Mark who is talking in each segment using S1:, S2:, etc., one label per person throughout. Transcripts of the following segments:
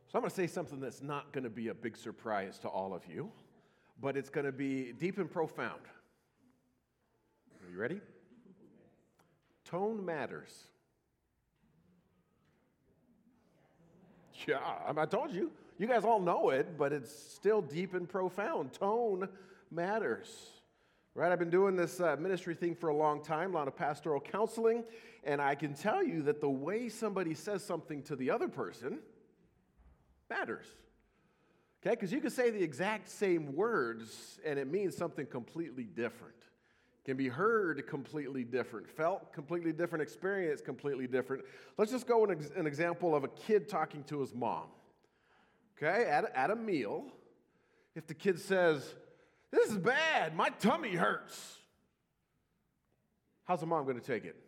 S1: So I'm going to say something that's not going to be a big surprise to all of you, but it's going to be deep and profound. Are you ready? Tone matters. Yeah, I told you. You guys all know it, but it's still deep and profound. Tone matters. Right? I've been doing this ministry thing for a long time, a lot of pastoral counseling, and I can tell you that the way somebody says something to the other person matters. Okay? Because you can say the exact same words, and it means something completely different. Can be heard completely different, felt completely different, experienced completely different. Let's just go an example of a kid talking to his mom. Okay, at a meal, if the kid says, "This is bad, my tummy hurts," how's the mom going to take it?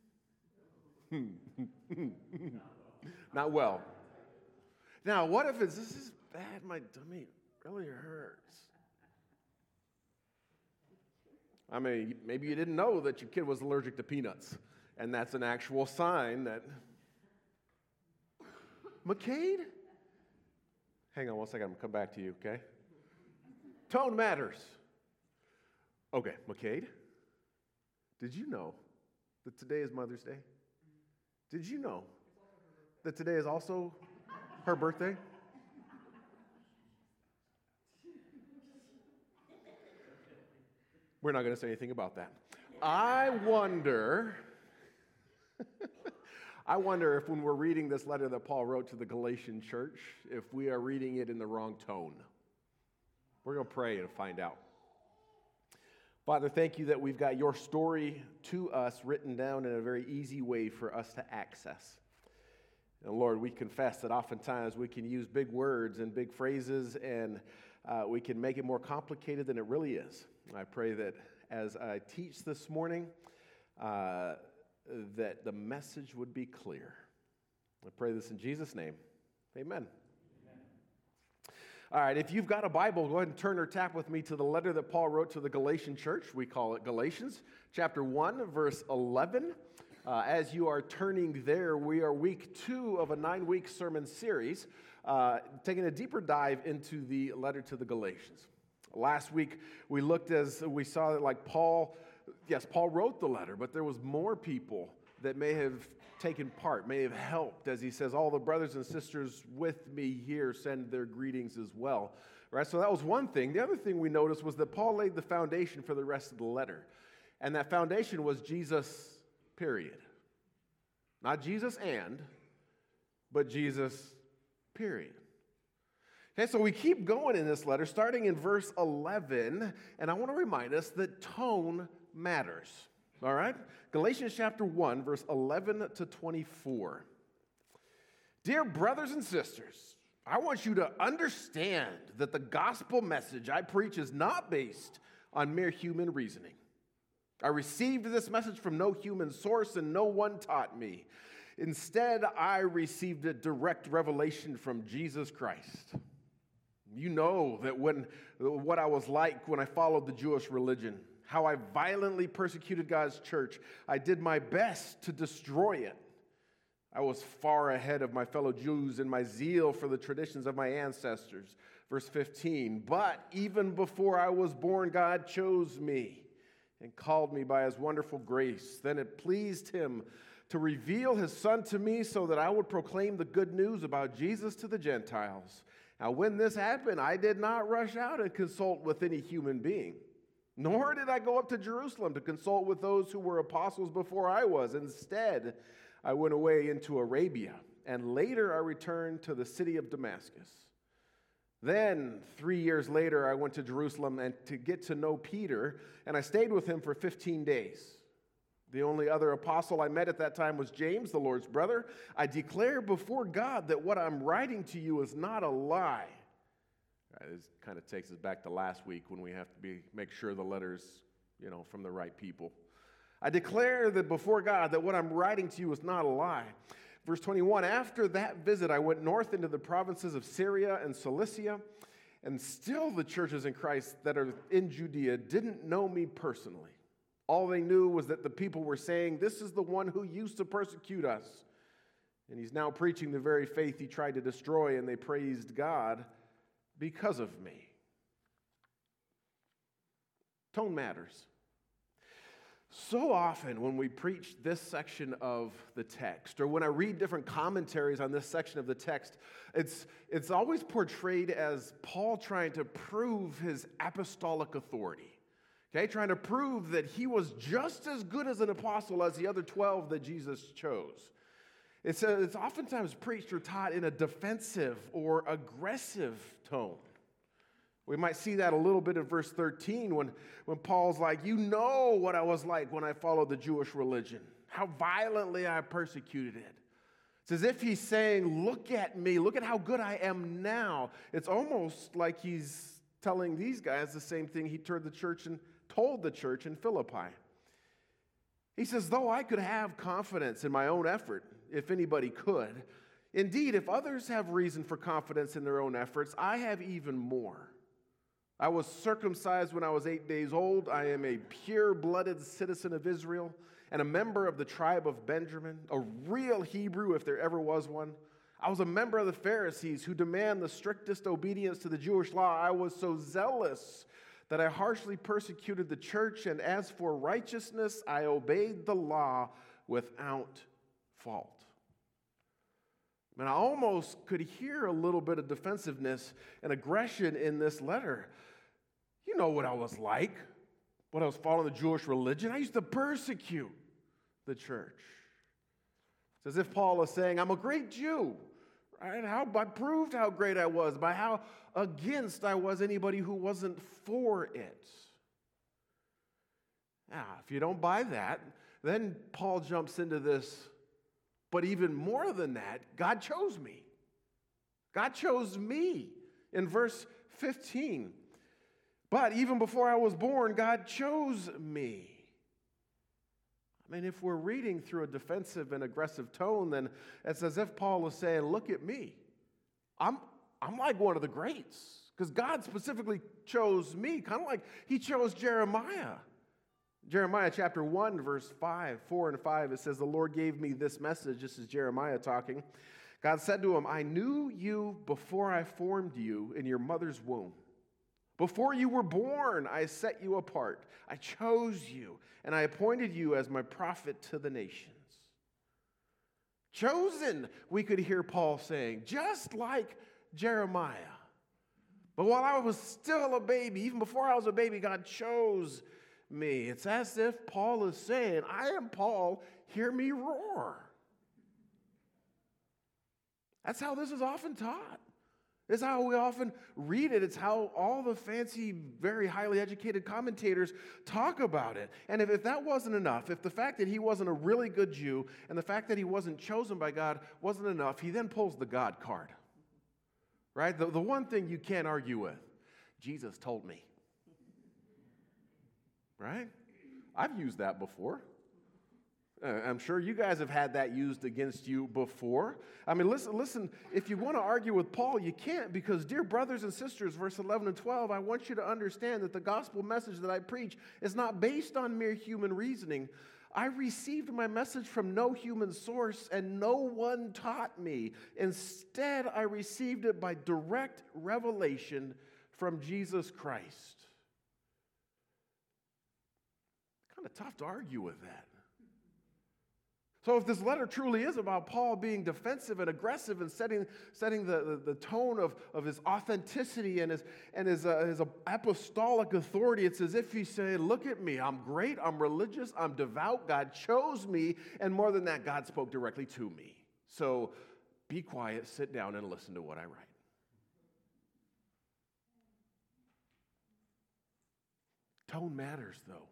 S1: Not well. Now, what if it's, "This is bad, my tummy really hurts"? I mean, maybe you didn't know that your kid was allergic to peanuts, and that's an actual sign that... McCade? Hang on one second, I'm going to come back to you, okay? Tone matters. Okay, McCade, did you know that today is Mother's Day? Did you know that today is also her birthday? We're not going to say anything about that. I wonder if when we're reading this letter that Paul wrote to the Galatian church, if we are reading it in the wrong tone. We're going to pray and find out. Father, thank you that we've got your story to us written down in a very easy way for us to access. And Lord, we confess that oftentimes we can use big words and big phrases and we can make it more complicated than it really is. I pray that as I teach this morning, that the message would be clear. I pray this in Jesus' name. Amen. All right, if you've got a Bible, go ahead and turn or tap with me to the letter that Paul wrote to the Galatian church. We call it Galatians, chapter 1, verse 11. As you are turning there, we are week 2 of a 9-week sermon series, taking a deeper dive into the letter to the Galatians. Last week, we saw that Paul wrote the letter, but there was more people that may have taken part, may have helped, as he says, all the brothers and sisters with me here send their greetings as well. Right? So that was one thing. The other thing we noticed was that Paul laid the foundation for the rest of the letter. And that foundation was Jesus, period. Not Jesus but Jesus, period. Okay, so we keep going in this letter, starting in verse 11, and I want to remind us that tone matters. All right? Galatians chapter 1, verse 11 to 24. Dear brothers and sisters, I want you to understand that the gospel message I preach is not based on mere human reasoning. I received this message from no human source, and no one taught me. Instead, I received a direct revelation from Jesus Christ. You know that what I was like when I followed the Jewish religion, how I violently persecuted God's church. I did my best to destroy it. I was far ahead of my fellow Jews in my zeal for the traditions of my ancestors. Verse 15, but even before I was born, God chose me and called me by his wonderful grace. Then it pleased him to reveal his Son to me so that I would proclaim the good news about Jesus to the Gentiles. Now, when this happened, I did not rush out and consult with any human being, nor did I go up to Jerusalem to consult with those who were apostles before I was. Instead, I went away into Arabia, and later I returned to the city of Damascus. Then, 3 years later, I went to Jerusalem and to get to know Peter, and I stayed with him for 15 days. The only other apostle I met at that time was James, the Lord's brother. I declare before God that what I'm writing to you is not a lie. This kind of takes us back to last week when we have to make sure the letter's, from the right people. I declare that before God that what I'm writing to you is not a lie. Verse 21, after that visit, I went north into the provinces of Syria and Cilicia, and still the churches in Christ that are in Judea didn't know me personally. All they knew was that the people were saying, this is the one who used to persecute us. And he's now preaching the very faith he tried to destroy, and they praised God because of me. Tone matters. So often when we preach this section of the text, or when I read different commentaries on this section of the text, it's always portrayed as Paul trying to prove his apostolic authority. Okay, trying to prove that he was just as good as an apostle as the other 12 that Jesus chose. It's oftentimes preached or taught in a defensive or aggressive tone. We might see that a little bit in verse 13 when Paul's like, you know what I was like when I followed the Jewish religion, how violently I persecuted it. It's as if he's saying, look at me, look at how good I am now. It's almost like he's telling these guys the same thing he told the church in Philippi. He says, though I could have confidence in my own effort, if anybody could, indeed, if others have reason for confidence in their own efforts, I have even more. I was circumcised when I was 8 days old. I am a pure-blooded citizen of Israel and a member of the tribe of Benjamin, a real Hebrew if there ever was one. I was a member of the Pharisees who demand the strictest obedience to the Jewish law. I was so zealous that I harshly persecuted the church, and as for righteousness, I obeyed the law without fault. And I almost could hear a little bit of defensiveness and aggression in this letter. You know what I was like when I was following the Jewish religion. I used to persecute the church. It's as if Paul is saying, I'm a great Jew. Right? I proved how great I was by how against I was anybody who wasn't for it. Now, if you don't buy that, then Paul jumps into this, but even more than that, God chose me. God chose me in verse 15. But even before I was born, God chose me. I mean, if we're reading through a defensive and aggressive tone, then it's as if Paul is saying, look at me. I'm like one of the greats, because God specifically chose me, kind of like he chose Jeremiah. Jeremiah chapter 1, verse 4 and 5, it says, the Lord gave me this message. This is Jeremiah talking. God said to him, I knew you before I formed you in your mother's womb. Before you were born, I set you apart. I chose you, and I appointed you as my prophet to the nations. Chosen, we could hear Paul saying, just like Jeremiah. But while I was still a baby, even before I was a baby, God chose me. It's as if Paul is saying, I am Paul, hear me roar. That's how this is often taught. It's how we often read it. It's how all the fancy, very highly educated commentators talk about it. And if that wasn't enough, if the fact that he wasn't a really good Jew and the fact that he wasn't chosen by God wasn't enough, he then pulls the God card. Right? The one thing you can't argue with. Jesus told me. Right? I've used that before. I'm sure you guys have had that used against you before. I mean, listen, if you want to argue with Paul, you can't, because, dear brothers and sisters, verse 11 and 12, I want you to understand that the gospel message that I preach is not based on mere human reasoning. I received my message from no human source, and no one taught me. Instead, I received it by direct revelation from Jesus Christ. Kind of tough to argue with that. So if this letter truly is about Paul being defensive and aggressive and setting the tone of his authenticity and his apostolic authority, it's as if he's saying, look at me, I'm great, I'm religious, I'm devout, God chose me, and more than that, God spoke directly to me. So be quiet, sit down, and listen to what I write. Tone matters, though.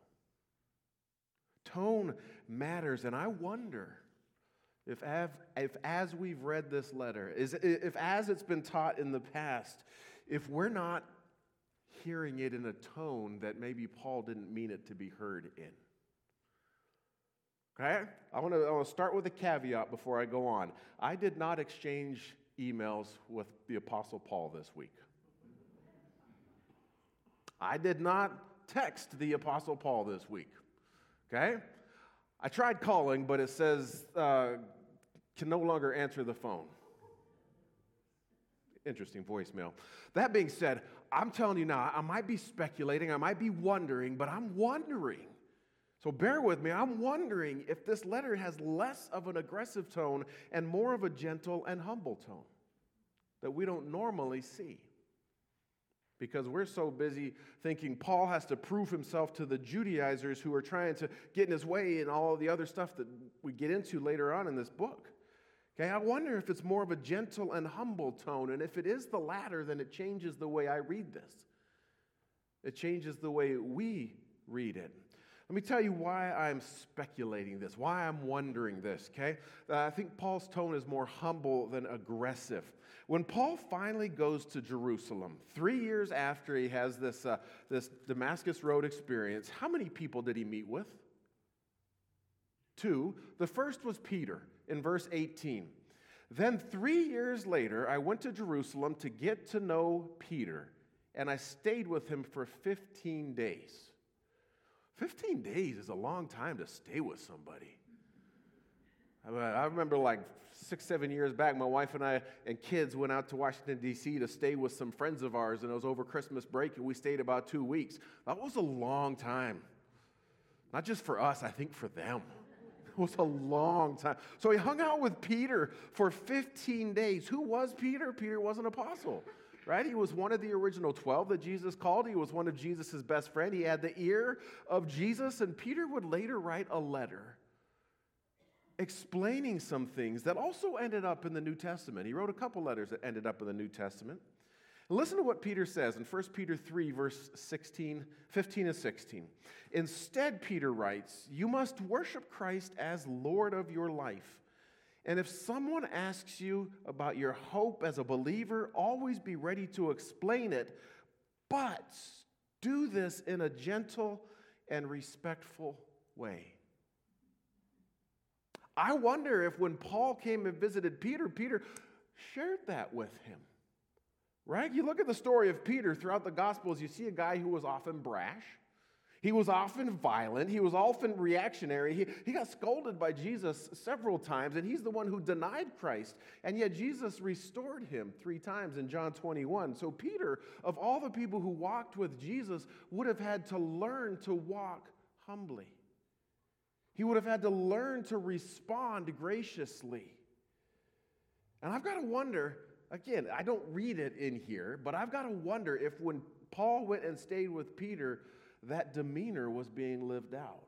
S1: Tone matters, and I wonder if as we've read this letter, if as it's been taught in the past, if we're not hearing it in a tone that maybe Paul didn't mean it to be heard in. Okay? I want to start with a caveat before I go on. I did not exchange emails with the Apostle Paul this week. I did not text the Apostle Paul this week. Okay? I tried calling, but it says can no longer answer the phone. Interesting voicemail. That being said, I'm telling you now, I might be speculating, I might be wondering, but I'm wondering. So bear with me, I'm wondering if this letter has less of an aggressive tone and more of a gentle and humble tone that we don't normally see. Because we're so busy thinking Paul has to prove himself to the Judaizers who are trying to get in his way and all the other stuff that we get into later on in this book. Okay, I wonder if it's more of a gentle and humble tone, and if it is the latter, then it changes the way I read this. It changes the way we read it. Let me tell you why I'm speculating this, why I'm wondering this, okay? I think Paul's tone is more humble than aggressive. When Paul finally goes to Jerusalem, 3 years after he has this Damascus Road experience, how many people did he meet with? 2. The first was Peter in verse 18. Then 3 years later, I went to Jerusalem to get to know Peter, and I stayed with him for 15 days. 15 days is a long time to stay with somebody. I remember like 6-7 years back, my wife and I and kids went out to Washington, D.C. to stay with some friends of ours, and it was over Christmas break, and we stayed about 2 weeks. That was a long time. Not just for us, I think for them. It was a long time. So he hung out with Peter for 15 days. Who was Peter? Peter was an apostle, right? He was one of the original 12 that Jesus called. He was one of Jesus' best friends. He had the ear of Jesus, and Peter would later write a letter explaining some things that also ended up in the New Testament. He wrote a couple letters that ended up in the New Testament. Listen to what Peter says in 1 Peter 3, verse 15 and 16. Instead, Peter writes, you must worship Christ as Lord of your life. And if someone asks you about your hope as a believer, always be ready to explain it, but do this in a gentle and respectful way. I wonder if when Paul came and visited Peter, Peter shared that with him. Right? You look at the story of Peter throughout the Gospels, you see a guy who was often brash. He was often violent. He was often reactionary. He got scolded by Jesus several times, and he's the one who denied Christ. And yet Jesus restored him 3 times in John 21. So Peter, of all the people who walked with Jesus, would have had to learn to walk humbly. He would have had to learn to respond graciously. And I've got to wonder, again, I don't read it in here, but I've got to wonder if when Paul went and stayed with Peter, that demeanor was being lived out.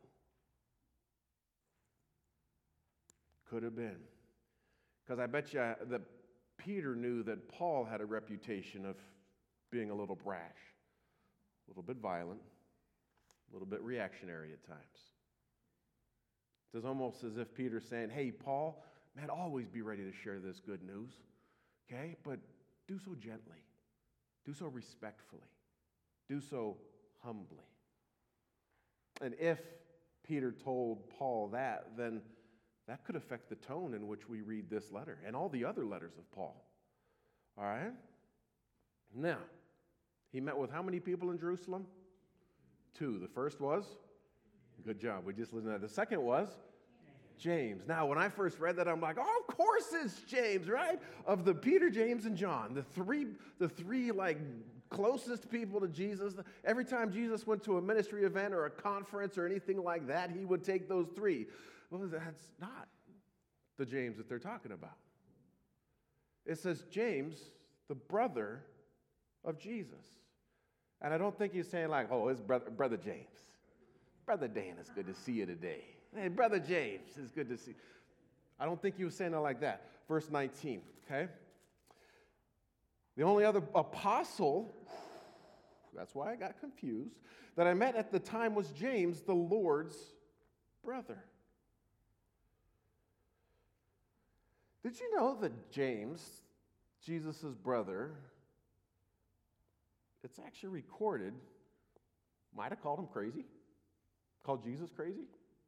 S1: Could have been. Because I bet you that Peter knew that Paul had a reputation of being a little brash, a little bit violent, a little bit reactionary at times. It's almost as if Peter's saying, hey, Paul, man, always be ready to share this good news. Okay, but do so gently, do so respectfully, do so humbly. And if Peter told Paul that, then that could affect the tone in which we read this letter and all the other letters of Paul. All right? Now, he met with how many people in Jerusalem? 2. The first was? Good job. We just listened to that. The second was? James. Now, when I first read that, I'm like, oh, of course it's James, right? Of the Peter, James, and John, the three like closest people to Jesus. Every time Jesus went to a ministry event or a conference or anything like that, he would take those 3. Well, that's not the James that they're talking about. It says James, the brother of Jesus. And I don't think he's saying like, oh, it's brother James. Brother Dan, it's good to see you today. Hey, Brother James, it's good to see you. I don't think he was saying it like that. Verse 19, okay? The only other apostle, that's why I got confused, that I met at the time was James, the Lord's brother. Did you know that James, Jesus' brother, it's actually recorded, might have called him crazy? Called Jesus crazy?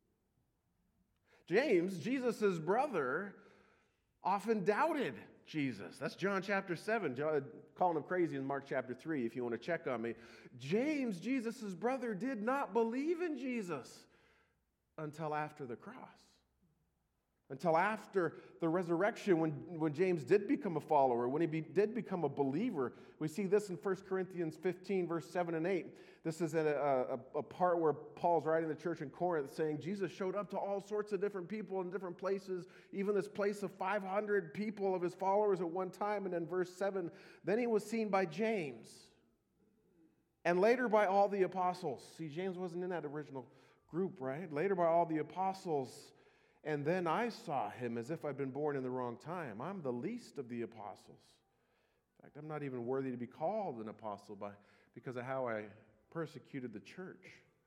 S1: James, Jesus' brother, often doubted Jesus. That's John chapter 7. John, calling him crazy in Mark chapter 3, if you want to check on me. James, Jesus' brother, did not believe in Jesus until after the cross. until after the resurrection when James did become a follower, when he did become a believer. We see this in 1 Corinthians 15, verse 7 and 8. This is a part where Paul's writing to the church in Corinth saying Jesus showed up to all sorts of different people in different places, even this place of 500 people of his followers at one time. And then verse 7, then he was seen by James and later by all the apostles. See, James wasn't in that original group, right? Later by all the apostles. And then I saw him as if I'd been born in the wrong time. I'm the least of the apostles. In fact, I'm not even worthy to be called an apostle because of how I persecuted the church.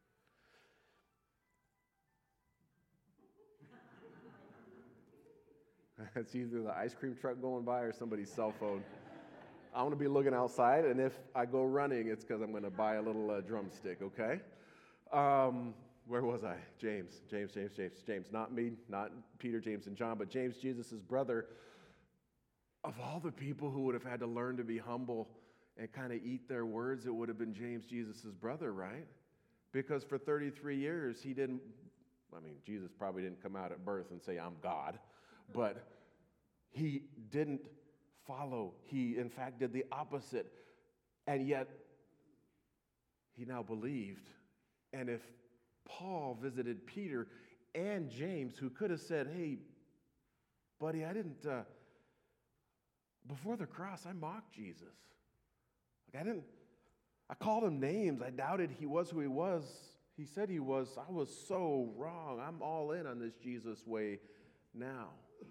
S1: It's either the ice cream truck going by or somebody's cell phone. I want to be looking outside, and if I go running, it's because I'm going to buy a little drumstick, okay? Where was I? James. Not me, not Peter, James, and John, but James, Jesus' brother. Of all the people who would have had to learn to be humble and kind of eat their words, it would have been James, Jesus' brother, right? Because for 33 years, Jesus probably didn't come out at birth and say, I'm God, but he didn't follow. He, in fact, did the opposite, and yet he now believed. And if Paul visited Peter and James, who could have said, hey, buddy, before the cross, I mocked Jesus. I called him names. I doubted he was who he was. He said he was. I was so wrong. I'm all in on this Jesus way now.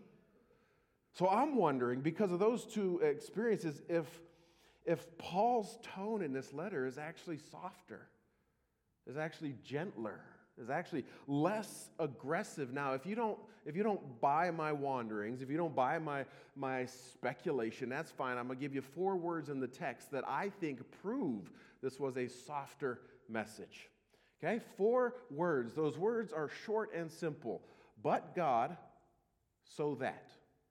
S1: So I'm wondering, because of those two experiences, if Paul's tone in this letter is actually softer, is actually gentler, is actually less aggressive. Now, if you don't buy my wanderings, if you don't buy my speculation, that's fine. I'm going to give you 4 words in the text that I think prove this was a softer message. Okay? 4 words. Those words are short and simple. But God, so that.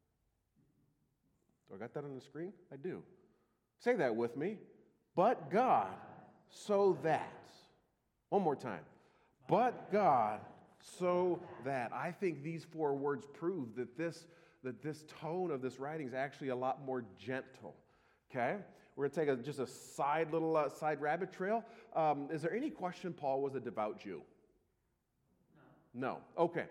S1: Do I got that on the screen? I do. Say that with me. But God, so that. One more time. But God, so that. I think these 4 words prove that this tone of this writing is actually a lot more gentle. Okay? We're going to take just a side rabbit trail. Is there any question Paul was a devout Jew? No. Okay.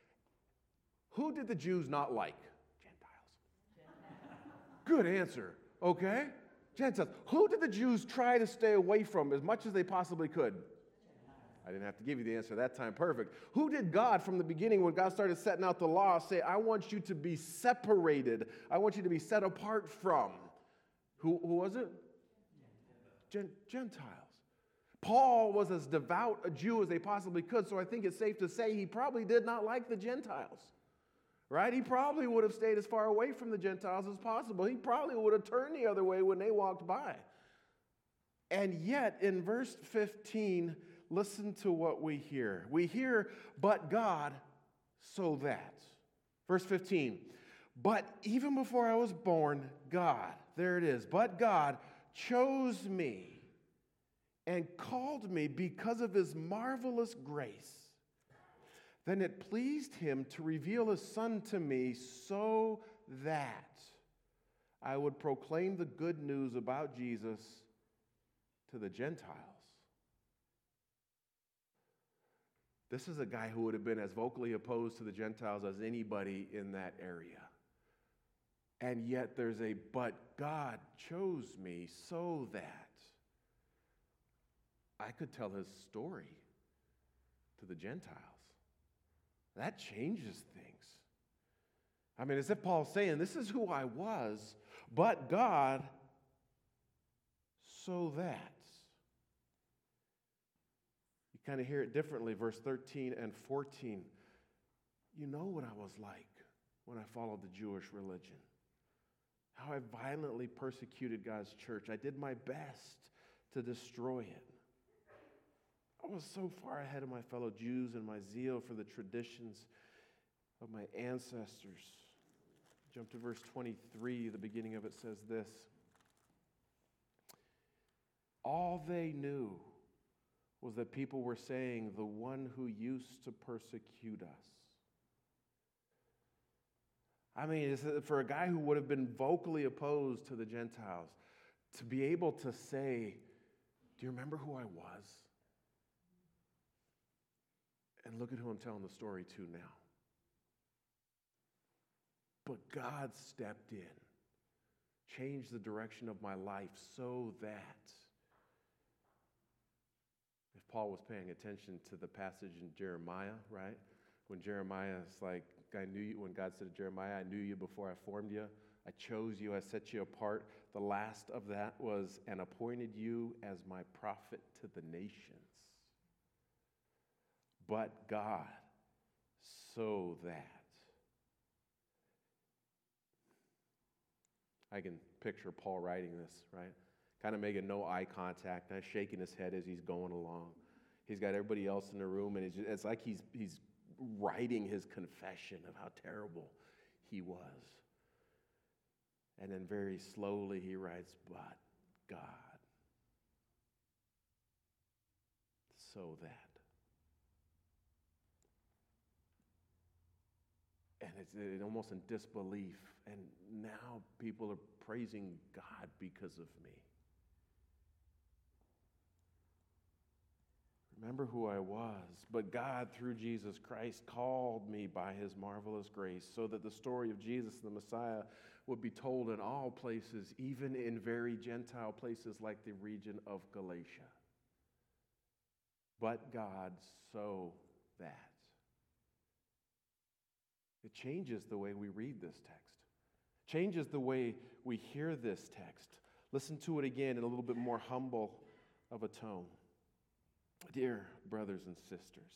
S1: Who did the Jews not like? Gentiles. Good answer. Okay? Gentiles. Who did the Jews try to stay away from as much as they possibly could? I didn't have to give you the answer that time. Perfect. Who did God from the beginning, when God started setting out the law, say, I want you to be separated. I want you to be set apart from? Who was it? Gentiles. Paul was as devout a Jew as they possibly could, so I think it's safe to say he probably did not like the Gentiles. Right? He probably would have stayed as far away from the Gentiles as possible. He probably would have turned the other way when they walked by. And yet, in verse 15, listen to what we hear. We hear, but God, so that. Verse 15, but even before I was born, God, there it is, but God chose me and called me because of his marvelous grace. Then it pleased him to reveal his Son to me so that I would proclaim the good news about Jesus to the Gentiles. This is a guy who would have been as vocally opposed to the Gentiles as anybody in that area. And yet there's a, but God chose me so that I could tell his story to the Gentiles. That changes things. I mean, as if Paul's saying, this is who I was, but God, so that. You kind of hear it differently, verse 13 and 14. You know what I was like when I followed the Jewish religion. How I violently persecuted God's church. I did my best to destroy it. I was so far ahead of my fellow Jews in my zeal for the traditions of my ancestors. Jump to verse 23. The beginning of it says this. All they knew was that people were saying, the one who used to persecute us. I mean, for a guy who would have been vocally opposed to the Gentiles, to be able to say, do you remember who I was? And look at who I'm telling the story to now. But God stepped in, changed the direction of my life so that, if Paul was paying attention to the passage in Jeremiah, right? When Jeremiah is like, I knew you, when God said to Jeremiah, I knew you before I formed you. I chose you, I set you apart. The last of that was, and appointed you as my prophet to the nations. But God, so that. I can picture Paul writing this, right? Kind of making no eye contact, kind of shaking his head as he's going along. He's got everybody else in the room, and it's like he's writing his confession of how terrible he was. And then very slowly he writes, but God, so that. And it's almost in disbelief. And now people are praising God because of me. Remember who I was, but God, through Jesus Christ, called me by his marvelous grace so that the story of Jesus, the Messiah, would be told in all places, even in very Gentile places like the region of Galatia. But God, so that. It changes the way we read this text, changes the way we hear this text. Listen to it again in a little bit more humble of a tone. Dear brothers and sisters,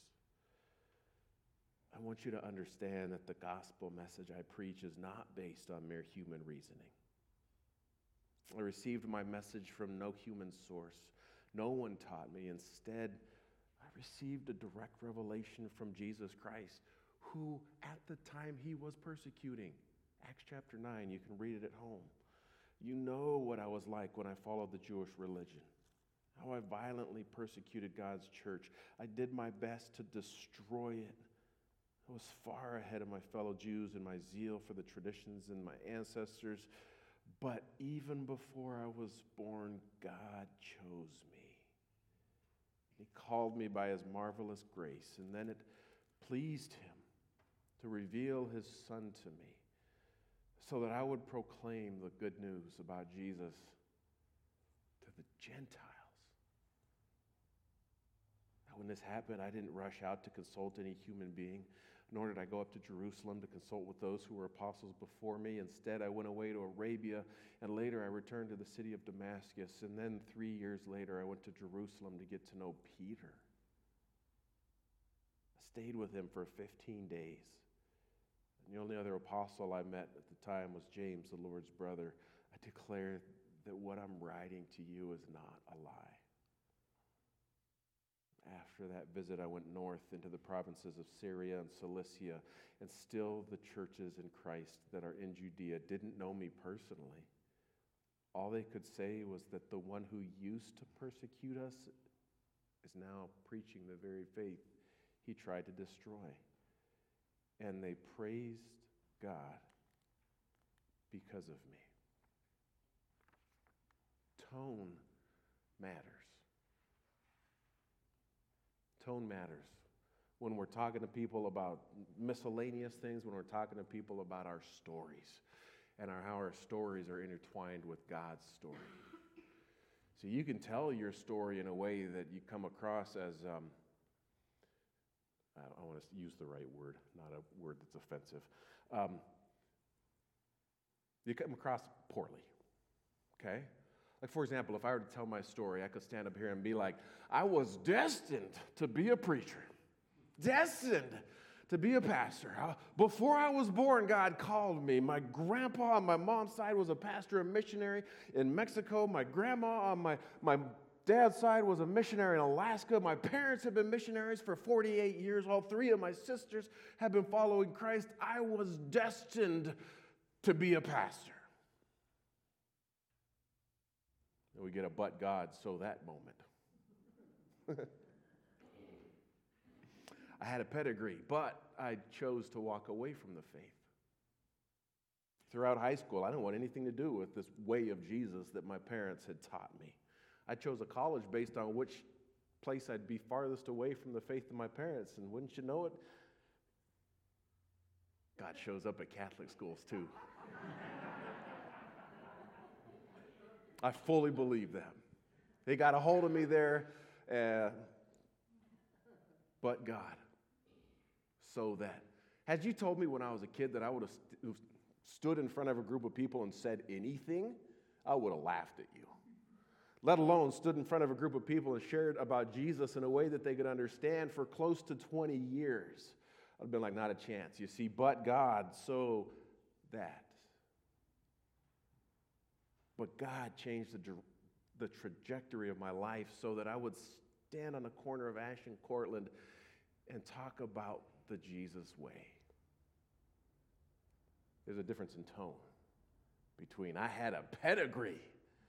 S1: I want you to understand that the gospel message I preach is not based on mere human reasoning. I received my message from no human source. No one taught me. Instead, I received a direct revelation from Jesus Christ, who at the time he was persecuting. Acts chapter 9, you can read it at home. You know what I was like when I followed the Jewish religion, how I violently persecuted God's church. I did my best to destroy it. I was far ahead of my fellow Jews in my zeal for the traditions and my ancestors. But even before I was born, God chose me. He called me by his marvelous grace, and then it pleased him to reveal his Son to me so that I would proclaim the good news about Jesus to the Gentiles. Now, when this happened, I didn't rush out to consult any human being, nor did I go up to Jerusalem to consult with those who were apostles before me. Instead, I went away to Arabia, and later I returned to the city of Damascus. And then 3 years later, I went to Jerusalem to get to know Peter. I stayed with him for 15 days. And the only other apostle I met at the time was James, the Lord's brother. I declare that what I'm writing to you is not a lie. After that visit, I went north into the provinces of Syria and Cilicia, and still the churches in Christ that are in Judea didn't know me personally. All they could say was that the one who used to persecute us is now preaching the very faith he tried to destroy. And they praised God because of me. Tone matters. Tone matters. When we're talking to people about miscellaneous things, when we're talking to people about our stories and how our stories are intertwined with God's story. So you can tell your story in a way that you come across as, I want to use the right word, not a word that's offensive. You come across poorly, okay? Like, for example, if I were to tell my story, I could stand up here and be like, I was destined to be a preacher, destined to be a pastor. Before I was born, God called me. My grandpa on my mom's side was a pastor and missionary in Mexico. My grandma on my dad's side was a missionary in Alaska. My parents have been missionaries for 48 years. All three of my sisters have been following Christ. I was destined to be a pastor. And we get a but God, so that moment. I had a pedigree, but I chose to walk away from the faith. throughout high school, I didn't want anything to do with this way of Jesus that my parents had taught me. I chose a college based on which place I'd be farthest away from the faith of my parents, and wouldn't you know it, God shows up at Catholic schools too. I fully believe that. They got a hold of me there, but God. So that, had you told me when I was a kid that I would have stood in front of a group of people and said anything, I would have laughed at you. Let alone stood in front of a group of people and shared about Jesus in a way that they could understand for close to 20 years. I'd have been like, not a chance. You see, but God, so that. But God changed the trajectory of my life so that I would stand on the corner of Ash and Cortland and talk about the Jesus way. There's a difference in tone between I had a pedigree.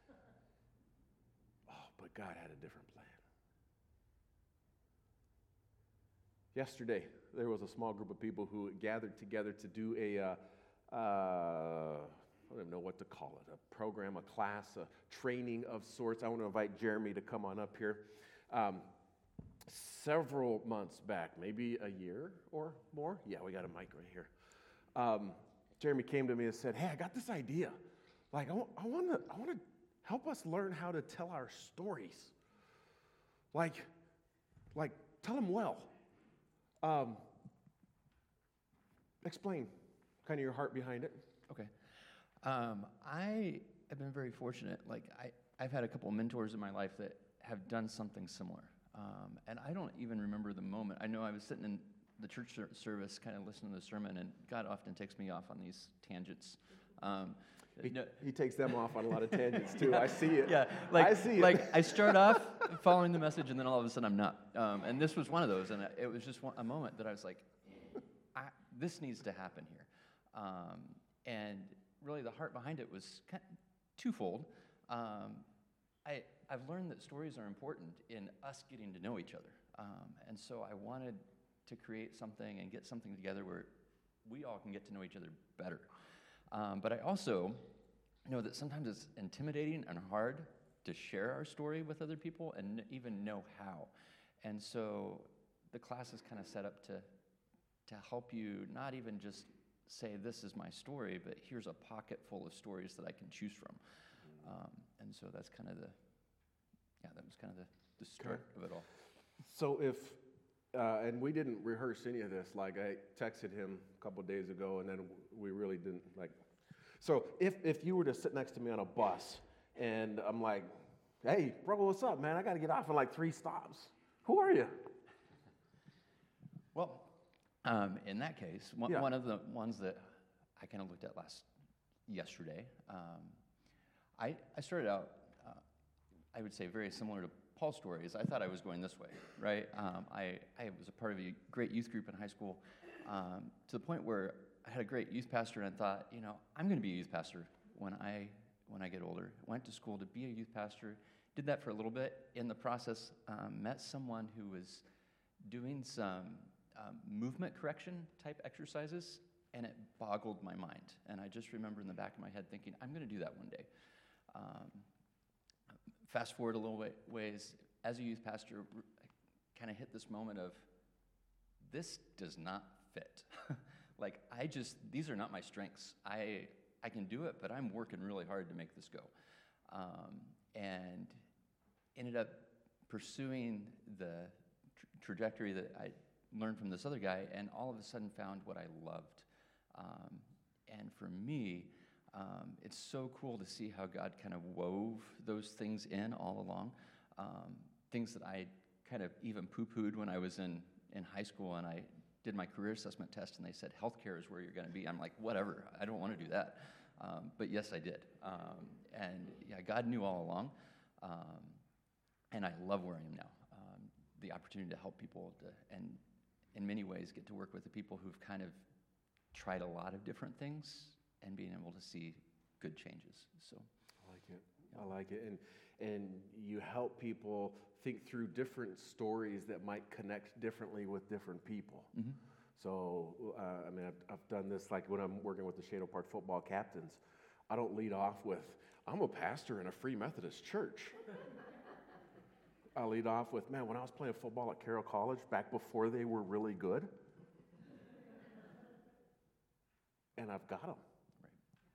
S1: Oh, but God had a different plan. Yesterday, there was a small group of people who gathered together to do I don't even know what to call it, a program, a class, a training of sorts. I want to invite Jeremy to come on up here. Several months back, maybe a year or more. Yeah, we got a mic right here. Jeremy came to me and said, hey, I got this idea. Like, I want to help us learn how to tell our stories. Like tell them well. Explain kind of your heart behind it.
S2: Okay. I have been very fortunate. Like, I've had a couple of mentors in my life that have done something similar. And I don't even remember the moment. I know I was sitting in the church service kind of listening to the sermon, and God often takes me off on these tangents.
S1: He takes them off on a lot of tangents, too. Yeah. I see it.
S2: Yeah,
S1: I see it.
S2: Like, I start off following the message, and then all of a sudden I'm not. And this was one of those, and it was just a moment that I was like, this needs to happen here. And really the heart behind it was kind of twofold. I've learned that stories are important in us getting to know each other. And so I wanted to create something and get something together where we all can get to know each other better. But I also know that sometimes it's intimidating and hard to share our story with other people and even know how. And so the class is kind of set up to help you not even just say, this is my story, but here's a pocket full of stories that I can choose from. And so that's kind of that was kind of the start of it all.
S1: So if, and we didn't rehearse any of this, like I texted him a couple days ago, and then we really didn't, so if you were to sit next to me on a bus, and I'm like, hey, brother, what's up, man? I got to get off in 3 stops. Who are you?
S2: Well, in that case, one of the ones that I kind of looked at yesterday, I started out, I would say very similar to Paul's stories. I thought I was going this way, right? I was a part of a great youth group in high school, to the point where I had a great youth pastor, and I thought, I'm going to be a youth pastor when I get older. Went to school to be a youth pastor, did that for a little bit. In the process, met someone who was doing some movement correction type exercises, and it boggled my mind. And I just remember in the back of my head thinking, I'm going to do that one day. Fast forward a little ways, as a youth pastor, I kind of hit this moment of, this does not fit. These are not my strengths. I can do it, but I'm working really hard to make this go. And ended up pursuing the trajectory that I learned from this other guy, and all of a sudden found what I loved. And for me, it's so cool to see how God kind of wove those things in all along. Things that I kind of even poo-pooed when I was in high school, and I did my career assessment test, and they said, healthcare is where you're going to be. I'm like, whatever, I don't want to do that. But yes, I did. And yeah, God knew all along. And I love where I am now. The opportunity to help people and in many ways get to work with the people who've kind of tried a lot of different things and being able to see good changes. So
S1: I like it. Yeah. I like it. And you help people think through different stories that might connect differently with different people. Mm-hmm. So, I've done this like when I'm working with the Shado Park football captains. I don't lead off with, I'm a pastor in a Free Methodist church. I lead off with, man, when I was playing football at Carroll College, back before they were really good, and I've got them.
S2: Right.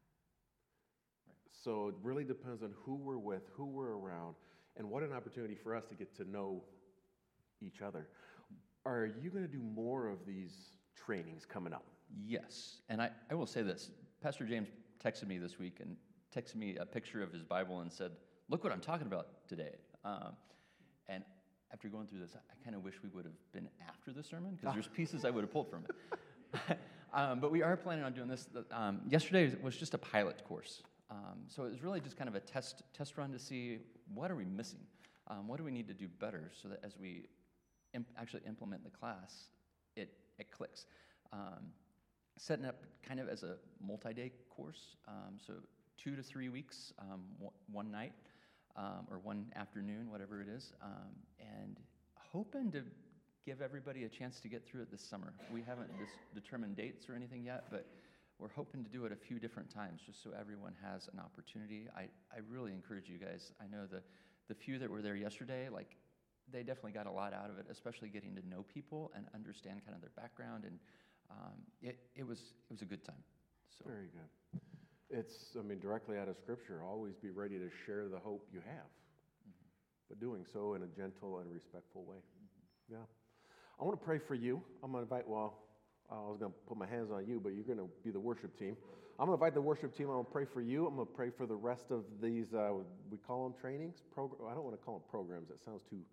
S1: So it really depends on who we're with, who we're around, and what an opportunity for us to get to know each other. Are you going to do more of these trainings coming up?
S2: Yes, and I will say this. Pastor James texted me this week and texted me a picture of his Bible and said, look what I'm talking about today. And after going through this, I kind of wish we would have been after the sermon, because there's pieces I would have pulled from it. But we are planning on doing this. Yesterday was just a pilot course. So it was really just kind of a test run to see what are we missing? What do we need to do better so that as we actually implement the class, it clicks. Setting up kind of as a multi-day course, so 2 to 3 weeks, one night, or one afternoon, whatever it is, and hoping to give everybody a chance to get through it this summer. We haven't determined dates or anything yet, but we're hoping to do it a few different times just so everyone has an opportunity. I really encourage you guys. I know the few that were there yesterday, like, they definitely got a lot out of it, especially getting to know people and understand kind of their background, and it was a good time. So.
S1: Very good. It's, directly out of Scripture, always be ready to share the hope you have, but doing so in a gentle and respectful way. Yeah. I want to pray for you. I'm going to invite, I was going to put my hands on you, but you're going to be the worship team. I'm going to invite the worship team. I'm going to pray for you. I'm going to pray for the rest of these, we call them trainings? I don't want to call them programs. That sounds too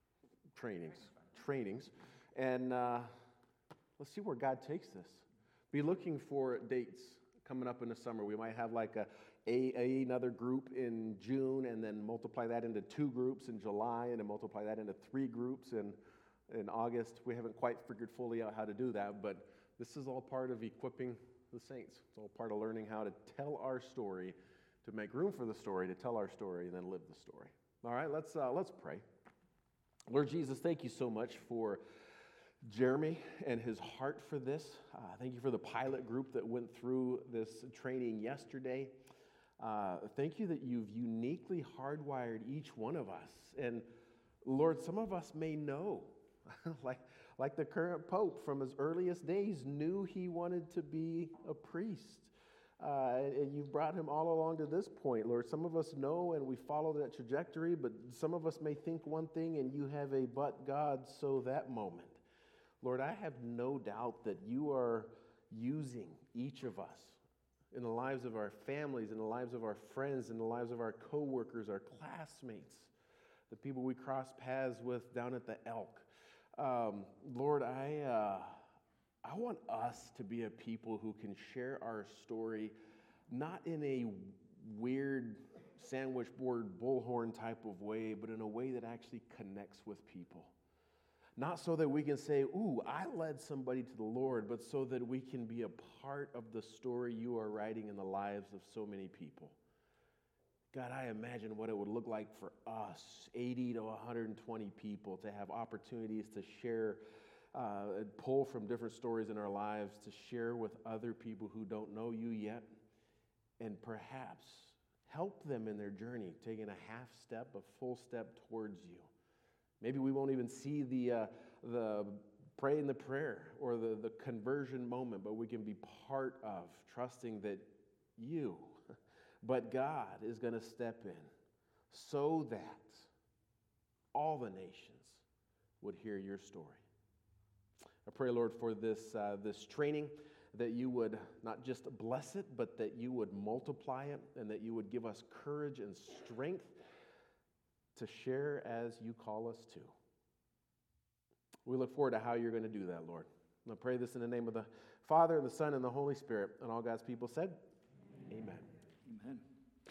S1: trainings. And let's see where God takes this. Be looking for dates coming up in the summer. We might have like another group in June, and then multiply that into 2 groups in July, and then multiply that into 3 groups in August. We haven't quite figured fully out how to do that, but this is all part of equipping the saints. It's all part of learning how to tell our story, to make room for the story, to tell our story, and then live the story. All right, let's pray. Lord Jesus, thank you so much for Jeremy and his heart for this. Thank you for the pilot group that went through this training yesterday. Thank you that you've uniquely hardwired each one of us. And Lord, some of us may know, like the current Pope from his earliest days knew he wanted to be a priest. And you've brought him all along to this point, Lord. Some of us know and we follow that trajectory, but some of us may think one thing and you have a but God, so that moment. Lord, I have no doubt that you are using each of us in the lives of our families, in the lives of our friends, in the lives of our coworkers, our classmates, the people we cross paths with down at the Elk. Lord, I want us to be a people who can share our story, not in a weird sandwich board bullhorn type of way, but in a way that actually connects with people. Not so that we can say, ooh, I led somebody to the Lord, but so that we can be a part of the story you are writing in the lives of so many people. God, I imagine what it would look like for us, 80 to 120 people, to have opportunities to share, pull from different stories in our lives, to share with other people who don't know you yet, and perhaps help them in their journey, taking a half step, a full step towards you. Maybe we won't even see the praying the prayer or the conversion moment, but we can be part of trusting that you, but God is going to step in so that all the nations would hear your story. I pray, Lord, for this training, that you would not just bless it, but that you would multiply it, and that you would give us courage and strength to share as you call us to. We look forward to how you're going to do that, Lord. I pray this in the name of the Father, the Son, and the Holy Spirit. And all God's people said, Amen.
S3: Amen.